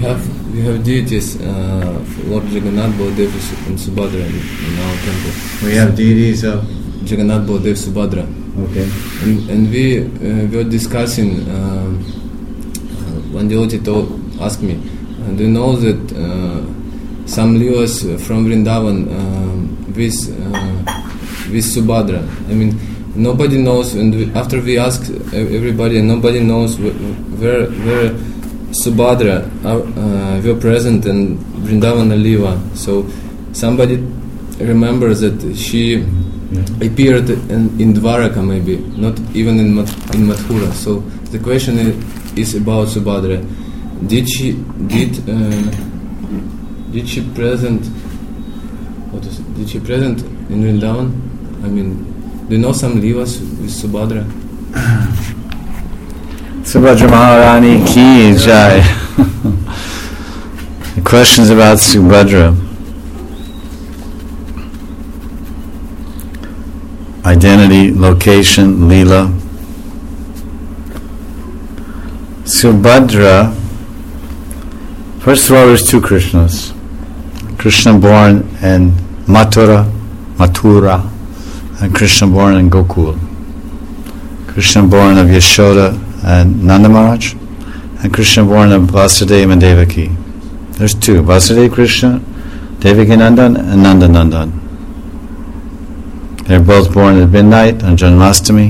we have deities, Lord Jagannath, Baladev, and Subhadra in our temple. We have deities of Jagannath, Baladev, Subhadra. Okay. And we were discussing. One devotee asked me, "Do you know that some Leelas from Vrindavan with Subhadra?" I mean, nobody knows. And after we asked everybody, nobody knows where Subhadra were present in Vrindavana Leela. So somebody remembers that she appeared in Dwaraka, maybe not even in Mathura. So the question is about Subhadra. Did she present? Did she present in Vrindavan? I mean, do you know some Leelas with Subhadra? Subhadra Maharani ki jai. The questions about Subhadra. Identity, location, Leela. Subhadra, first of all, there's two Krishnas. Krishna born in Mathura, and Krishna born in Gokul. Krishna born of Yashoda and Nanda Maharaj, and Krishna born of Vasudeva and Devaki. There's two, Vasudeva Krishna, Devaki Nandan, and Nanda Nandan. They're both born at midnight on Janmashtami.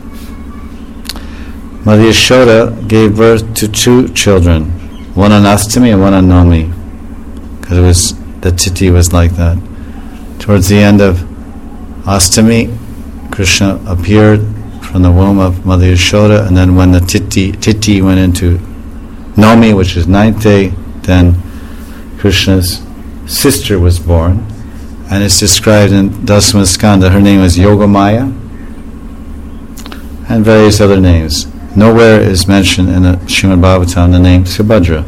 Mother Yashoda gave birth to two children, one on Astami and one on Navami, because the Titi was like that. Towards the end of Astami, Krishna appeared from the womb of Mother Yashoda, and then when the Titi went into Navami, which is 9th day, then Krishna's sister was born, and it's described in Dasama Skanda. Her name was Yogamaya, and various other names. Nowhere is mentioned in the Srimad Bhagavatam the name Subhadra.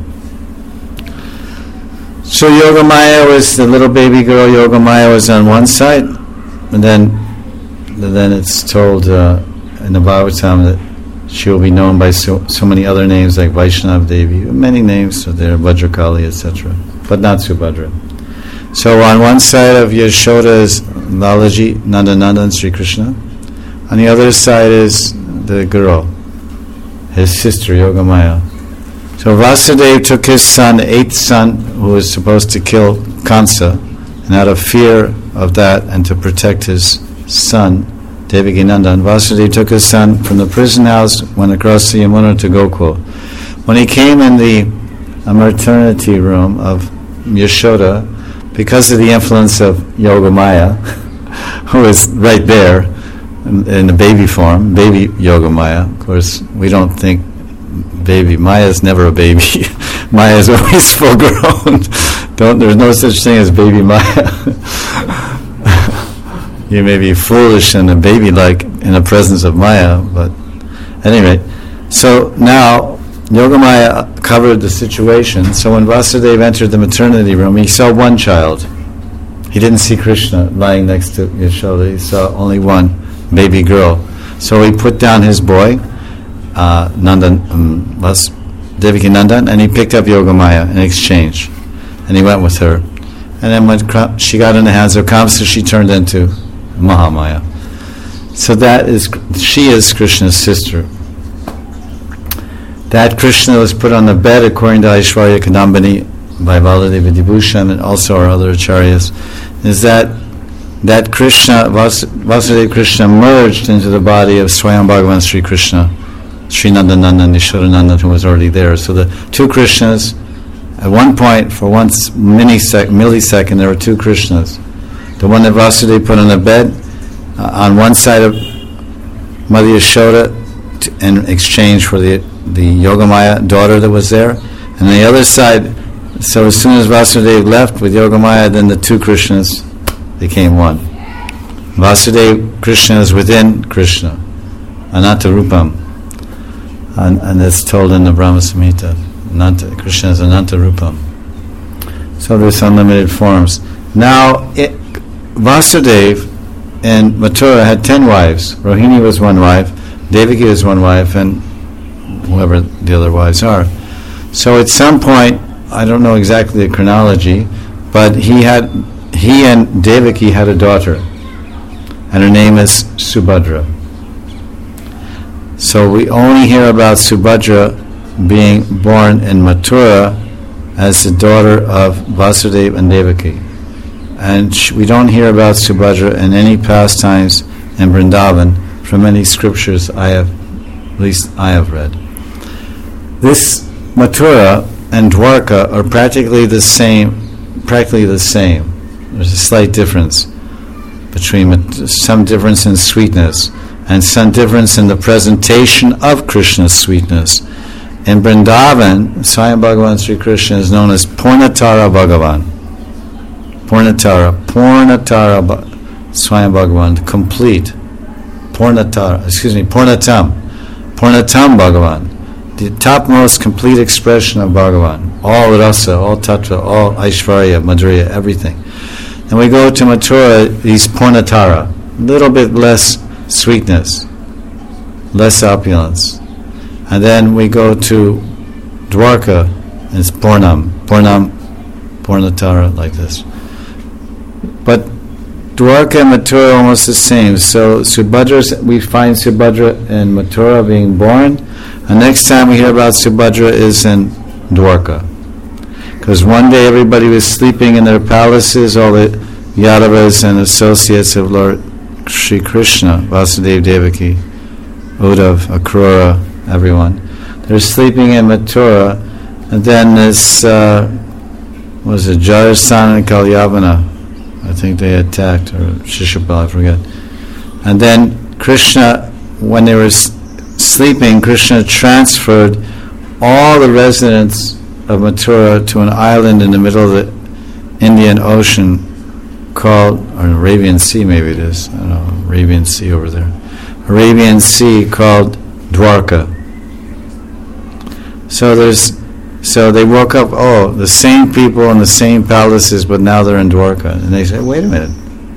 So Yogamaya was the little baby girl. Yogamaya was on one side, and then it's told in the Bhagavatam that she will be known by so many other names like Vaishnav Devi. Many names are there, Bhadrakali, etc., but not Subhadra. So on one side of Yashoda is Lalaji, Nandananda, and Sri Krishna. On the other side is the girl, his sister Yogamaya. So Vasudeva took his son, the 8th son, who was supposed to kill Kansa, and out of fear of that and to protect his son, Devaki Nandan, Vasudeva took his son from the prison house, went across the Yamuna to Gokul. When he came in the maternity room of Yashoda, because of the influence of Yogamaya, who was right there in the baby form, baby Yogamaya. Of course, we don't think baby. Maya's never a baby. Maya is always full grown. There's no such thing as baby Maya. You may be foolish and a baby-like in the presence of Maya, but anyway. So now Yogamaya covered the situation. So when Vasudeva entered the maternity room, he saw one child. He didn't see Krishna lying next to Yashoda. He saw only one baby girl. So he put down his boy, Devaki Nandan, and he picked up Yogamaya in exchange. And he went with her. And then when she got in the hands of Kamsa, she turned into Mahamaya. So she is Krishna's sister. That Krishna was put on the bed according to Aishwarya Kadambini by Baladeva Vibhushan and also our other acharyas, is that Krishna, Vasudeva Krishna, merged into the body of Swayam Bhagavan Sri Krishna, Sri Nandananda and Yashodananda, who was already there. So the two Krishnas, at one point, for one millisecond, there were two Krishnas. The one that Vasudeva put on the bed, on one side of Mother Yashoda, in exchange for the Yogamaya daughter that was there, and on the other side, so as soon as Vasudeva left with Yogamaya, then the two Krishnas became one. Vasudeva Krishna is within Krishna, Ananta Rupam, and that's told in the Brahma Samhita. Krishna is Ananta Rupam. So there's unlimited forms. Now, Vasudeva in Mathura had 10 wives. Rohini was one wife, Devaki was one wife, and whoever the other wives are. So at some point, I don't know exactly the chronology, but he and Devaki had a daughter, and her name is Subhadra. So we only hear about Subhadra being born in Mathura as the daughter of Vasudeva and Devaki. And we don't hear about Subhadra in any pastimes in Vrindavan from any scriptures at least I have read. This Mathura and Dwarka are practically the same. There's a slight difference between some difference in sweetness and some difference in the presentation of Krishna's sweetness. In Vrindavan, Swayam Bhagavan Sri Krishna is known as Purnatara Bhagavan. Purnatara Swayam Bhagavan, complete. Purnatam Bhagavan. The topmost complete expression of Bhagavan. All rasa, all tattva, all aishvarya, madhurya, everything. And we go to Mathura, he's Purnatara. A little bit less sweetness, less opulence. And then we go to Dwarka, and it's Purnatara, like this. But Dwarka and Mathura are almost the same. So we find Subhadra in Mathura being born, and next time we hear about Subhadra is in Dwarka. Because one day everybody was sleeping in their palaces, all the Yadavas and associates of Lord Sri Krishna, Vasudeva, Devaki, Uddhav, Akrura, everyone. They're sleeping in Mathura, and then this, Jarasana and Kalyavana, I think they attacked, or Shishupal, I forget. And then Krishna, when they were sleeping, Krishna transferred all the residents of Mathura to an island in the middle of the Indian Ocean called, or Arabian Sea maybe it is, I don't know, Arabian Sea over there. Arabian Sea called Dwarka. So they woke up, the same people in the same palaces, but now they're in Dwarka. And they said, wait a minute.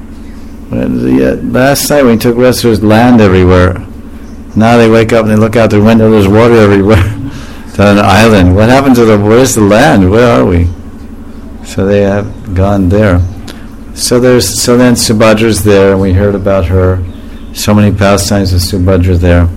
Last night when we took rest, there was land everywhere. Now they wake up and they look out the window, there's water everywhere. It's on an island. What happened to where's the land? Where are we? So they have gone there. So then Subhadra's there, and we heard about her. So many pastimes of Subhadra there.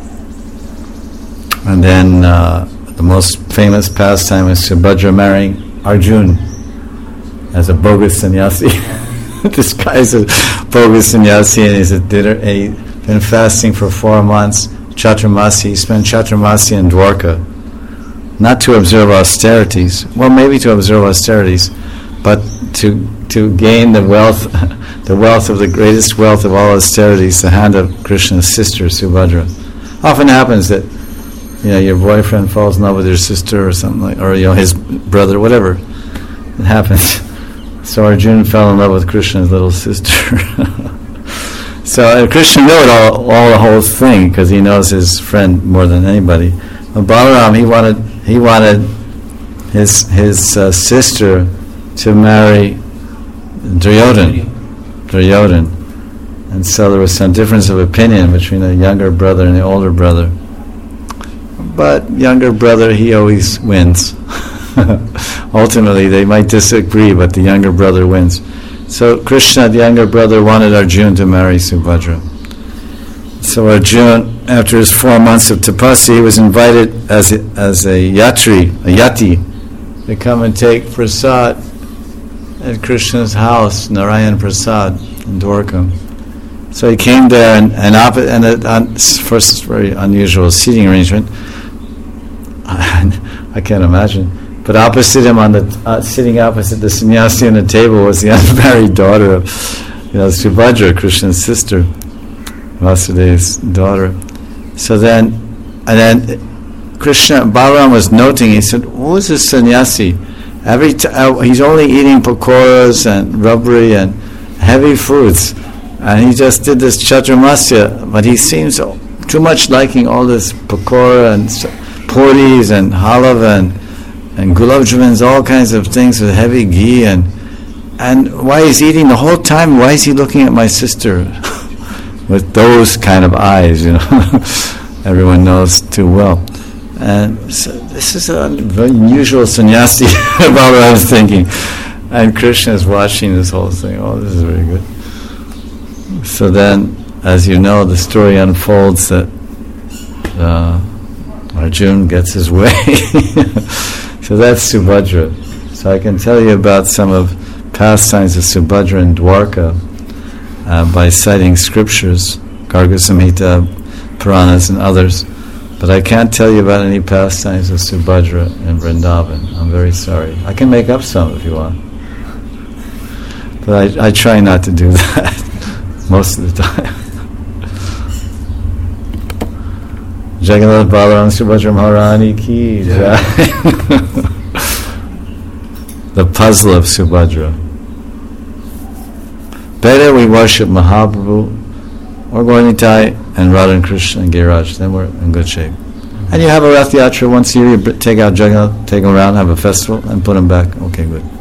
And then the most famous pastime is Subhadra marrying Arjun as a bogus sannyasi. This guy's a bogus sannyasi, and he's at dinner, and he's been fasting for 4 months. Chaturmasi, he spent Chaturmasi in Dwarka. Not to observe austerities, well, maybe to observe austerities, but to gain the wealth of the greatest wealth of all austerities, the hand of Krishna's sister, Subhadra. Often happens that your boyfriend falls in love with your sister or something or his brother, whatever. It happens. So Arjuna fell in love with Krishna's little sister. So Krishna knew it all the whole thing because he knows his friend more than anybody. But Balaram, he wanted his sister to marry Duryodhan. And so there was some difference of opinion between the younger brother and the older brother. But younger brother, he always wins. Ultimately, they might disagree, but the younger brother wins. So Krishna, the younger brother, wanted Arjuna to marry Subhadra. So Arjuna, after his 4 months of tapasya, he was invited as a yati, to come and take prasad at Krishna's house, Narayan Prasad in Dwarka. So he came there, and first, it's very unusual seating arrangement. I can't imagine. But opposite him, sitting opposite the sannyasi on the table, was the unmarried daughter of Subhadra, Krishna's sister, Vasudeva's daughter. So then Krishna, Balaram was noting. He said, "Who is this sannyasi? He's only eating pakoras and rubbery and heavy foods, and he just did this chaturmasya. But he seems too much liking all this pakora and puris and halava and gulab jamans, all kinds of things with heavy ghee, and why he's eating the whole time? Why is he looking at my sister with those kind of eyes? Everyone knows too well." And so this is a very unusual sannyasi about what I was thinking. And Krishna is watching this whole thing. Oh, this is very good. So then, as you know, the story unfolds that Arjuna gets his way. So that's Subhadra. So I can tell you about some of pastimes of Subhadra in Dwarka by citing scriptures, Garga Samhita, Puranas, and others. But I can't tell you about any pastimes of Subhadra in Vrindavan. I'm very sorry. I can make up some if you want. But I try not to do that most of the time. Jagannath Balaram Subhadra Maharani ki jai. The puzzle of Subhadra. Better we worship Mahaprabhu or Gauranitai and Radha and Krishna and Giriraj, then we're in good shape. And you have a Rath Yatra once a year, you take out Jagannath, take him around, have a festival, and put him back. Okay, good.